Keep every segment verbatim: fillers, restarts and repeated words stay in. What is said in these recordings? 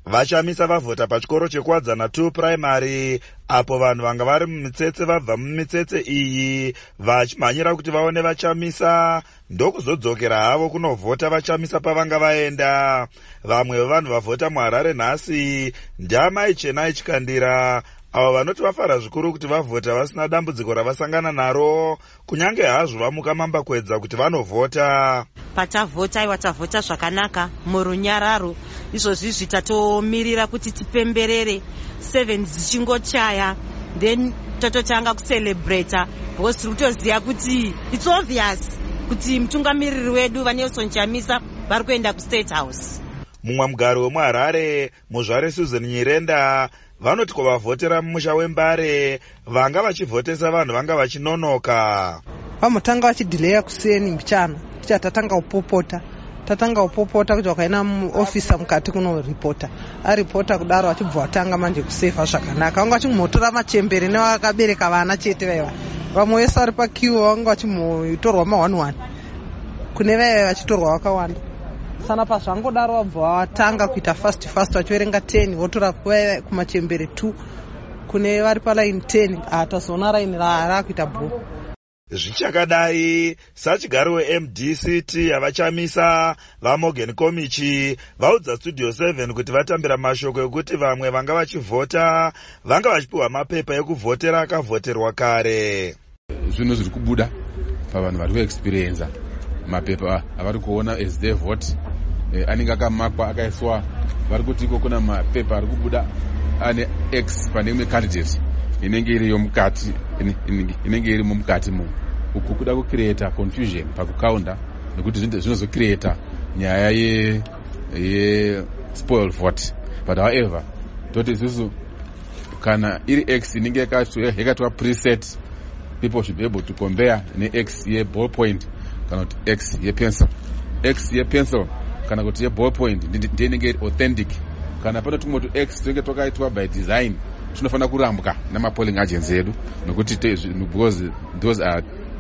Vachamisa vavhota pachikoro chekuwadzana two primary, apo vanhu vanga vari mumitsetse vabva mumitsetse iyi vachimhanyira kuti vaone vachamisa ndokuzodzokera havo kunovhota vachamisa pavanga vaenda. Vamwe vevanhu vavhota muHarare nhasi ndamai Chenai Chikandira, avo vanoti vafara zvikuru kuti vavhota vasina dambudziko ravasangana naro, kunyange hazvo vamuka mambakwedza kuti vanovhota. Patavhota iwa tavhota zvakanaka murunyararo, izvozvi zvitatomirira kuti tipemberere seven dzichingochaya, then tototanga kucelebrata because tiri kutoziva kuti it's obvious kuti mutungamiriri wedu vaNelson Chamisa vari kuenda kuState House. Mumwe mugari wemuHarare, muzvare Susan Nyirenda, vanoti kwavavhotera mumusha wembare vanga vachivhotesa vanhu vanga vachinonoka. Vamutanga vachidhileya kuseni mbichana kuti tatanga kupopota tatanga kupopota kuti wakaina muofisa mukati kunoripota aripota kudaro achibva watanga manje kusefa zvakanaka. Vanga vachimotora machembere nevakabereka vana chete vaiva, vamwe vese vari pakiwo vanga vachimotorwa ma one one kune vaiva vachitorwa vakawanda. Sana pazvangodaro vabva watanga kuita fast fast vachiverenga ten votora kumachembere two kune vari palaini ten atazoona raini raakuita bhuku. Zvichakadai, sachigari weM D C T yavachamisa vaMorgan Komichi vaudza Studio seven kuti vatambira mashoko ekuti vamwe vanga vachivhota vanga vachipiwa mapepa ekuvhotera akavhoterwa kare. Zvinhu zviri kubuda pavanhu vari kuexperienza mapepa avari kuona as they vote anenge akamakwa akaiswa, vari kuti iko kuna mapepa ari kubuda ane X pane imwe candidate inenge iriyo mukati inenge iri mukati mu uku kuda kucreate confusion pakukaunda nekuti zvinozocreate nyaya ye ye spoil vote. But however toti isusu kana iri X inenge yakatwa preset, people should be able to compare ne X ye ballpoint kana kuti X ye pencil. X ye pencil kana kuti ye ballpoint ndiye inenge authentic. Kana pano tumoto X tunenge twakaitwa by design tunofana kurambwa namapolling agents edu nokuti because those are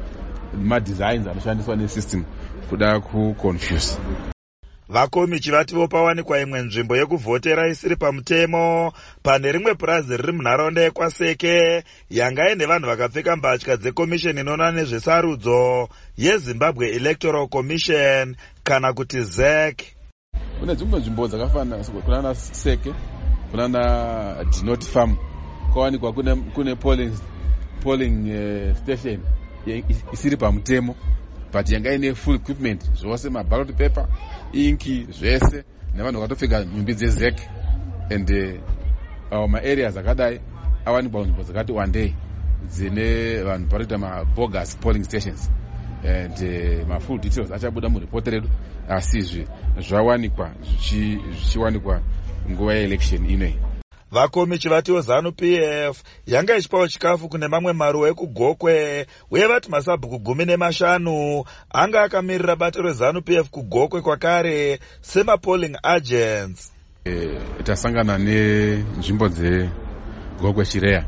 ma designs anoshandiswa nesystem kuda kuconfuse. Vakomichi vati vopawanikwa imwe nzvimbo yekuvhotera isiri pamutemo pane rimwe purazi riri munharaunda yeKwaseke yanga ine vanhu vakapfeka mbatya dzekomisheni inoona nezvesarudzo yeZimbabwe Electoral Commission kana kuti Z E C. Kune dzimwe nzvimbo dzakafanana kunana Seke, kunana Dinoti Farm kwawanikwa kune kune polling polling uh, station isiri pamutemo but yanga ine full equipment zvose ma ballot paper, inki zvese nevanhu vakatopfeka nhumbi dze Z E C and uh, our ma areas akadai awanikwa nzvimbo dzakati one day dzine vanhu parita ma bogus polling stations and uh, ma full details achabuda mu report redu asi zvawanikwa zvichiwanikwa nguva yeelection ine. Vakomichi vatiwo ZANU P F yanga ichipawo chikafu kune mamwe maruwa ekugokwe uye vati masabhuku gumi nemashanu anga akamirira bato reZANU P F kugokwe kwakare sema polling agents. E, tasangana nenzvimbo dzegokwe Chireya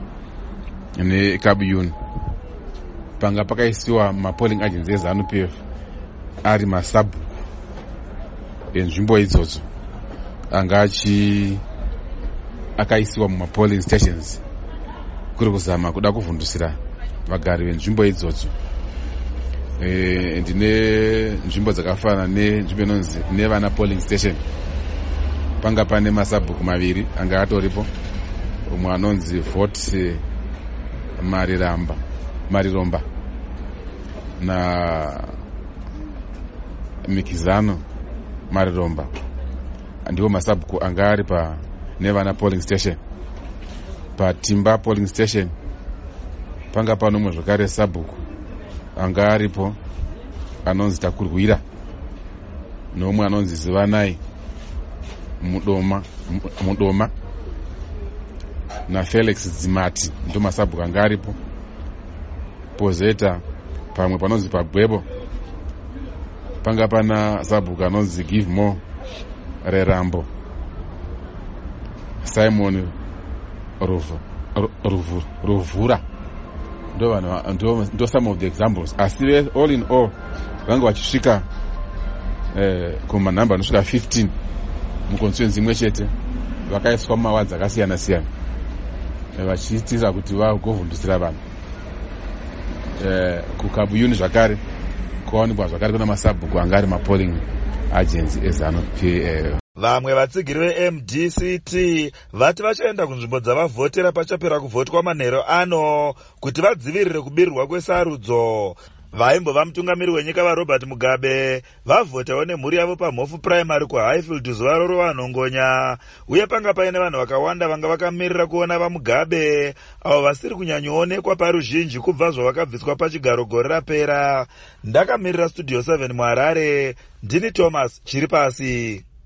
neKabuyuni panga pakaisiwa mapolling agents eZANU P F ari masabhuku enzvimbo idzodzo anga achi akaisiwa muma polling stations kuri kuzama kuda kuvhundusira vagari venzvimbo idzodzo. E, ndine nzvimbo dzakafanana nenzvimbo inonzi nevana polling station panga pane masabhuku maviri anga atoripo, umwe anonzi vote mariramba mariromba na mikizano mariromba, ndiwo masabhuku anga ari pa nevana polling station. Patimba polling station panga panomwe zvakare sabhuku anga aripo anonzi Takurwira nomwe anonzi Zivanai mudoma mudoma na Felix Dzimati ndo masabhuku anga aripo. Pozeta pamwe panonzi Pagwebo panga pana sabhuku anonzi Give More Rerambo Simon Ruvu Ruvu Ruvura ndo vanhu ndo ndo some of the examples. Asi all in all vanga vachisvika eh kuma number anosvika fifteen muconstituency imwe chete vakaiswa mumawadzi akasiyana siyana vachiitira kuti vagovhundusira vanhu. Kukabuyuni zvakare kwawanikwa zvakare kuna masabhuku anga ari mapolling agency ezanu P F. Vamwe vatsigiri ve-M D C T vati vachaenda kunzvimbo dzavavhotera pachapera kuvhotwa manheru ano kuti vadzivirire kubirirwa kwesarudzo. Vaimbova mutungamiri wenyika vaRobert Mugabe vavhotawo nemhuri yavo pamhofu primary kuHighfield zuva roro vanhongonya, uye panga paine vanhu vakawanda vanga vakamirira kuona vaMugabe avo vasiri kunyanyoonekwa paruzhinji kubva zvavakabviswa pachigaro gore rapera. Ndakamirira Studio seven muHarare, ndini Thomas Chiripasi.